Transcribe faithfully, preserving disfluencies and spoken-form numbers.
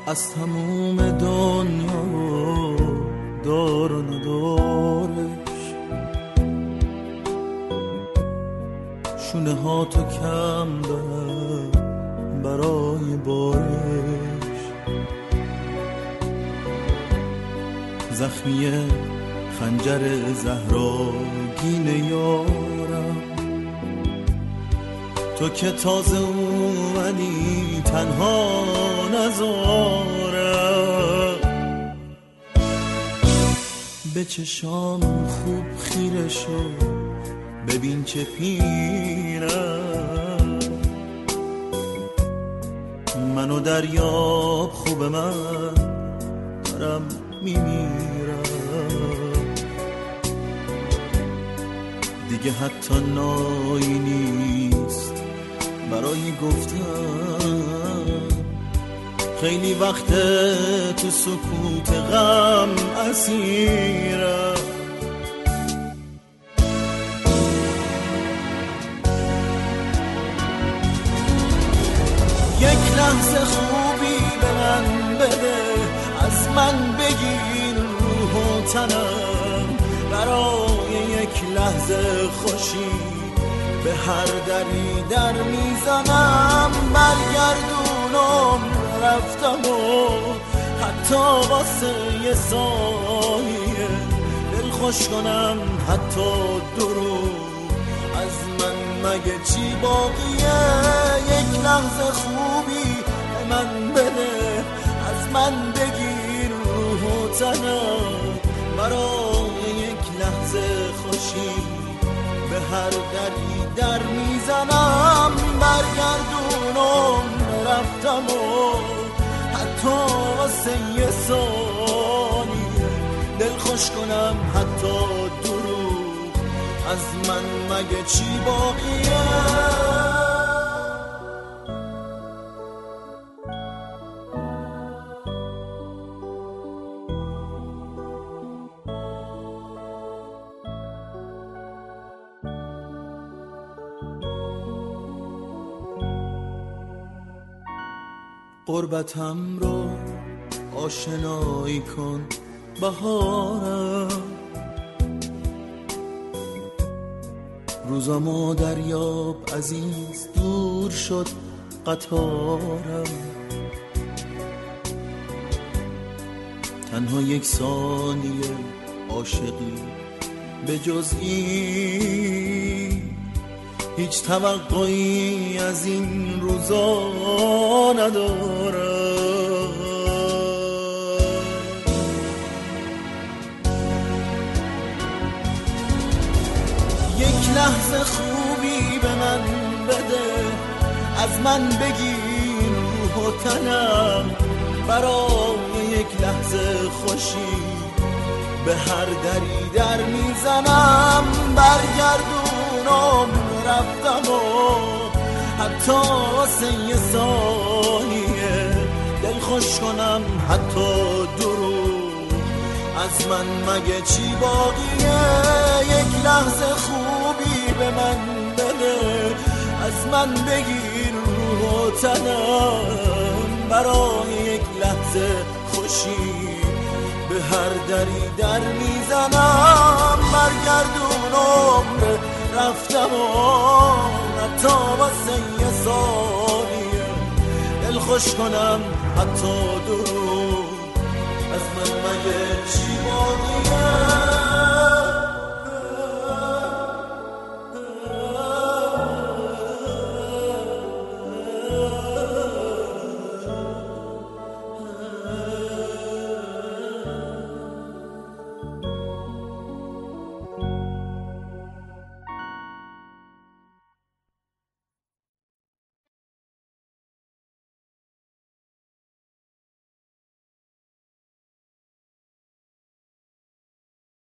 از تموم دنیا دار و ندارش، شونه ها تو کم دارم برای بارش، زخمی خنجر زهراگین یارم، تو که تازه اومدی تنها نذارم، به چشام خوب خیره شو ببین چه پیرم، منو دریاب خوب من دارم میمیرم، دیگه حتی نایی نیست برای گفتن، خیلی وقت تو سکوت غم اسیرم، یک لحظه خوبی به من بده، از من بگیر روح و تنم، برای یک لحظه خوشی به هر دری در میزنم، برگردونم رفتم و حتی واسه یه ثانیه دل خوش کنم، حتی درو از من مگه چی باقیه، یک لحظه خوبی به من بده، از من بگیر روح و تنم، برای یک لحظه خوشی به هر دری در میزنم، برگردونم رفتم و حتی واسه یه ثانیه دل خوش کنم، حتی درو از من مگه چی باقیه. غربتم رو آشنایی کن بهارم، روزامو دریاب عزیز دور شد قطارم، تنها یک ثانیه عاشقی به جز این هیچ توقعی از این روزا ندارم، یک لحظه خوبی به من بده، از من بگیر روح و تنم، برای یک لحظه خوشی به هر دری در میزنم، برگردونم رفتم و حتی واسه یه ثانیه دل خوش کنم، حتی درو از من مگه چی باقیه، یک لحظه خوبی به من بده، از من بگیر روح و تنم، برای یک لحظه خوشی به هر دری در میزنم، برگردونم رفتم و حتی واسه یه ثانیه دل خوش کنم، حتی درو از من مگه چی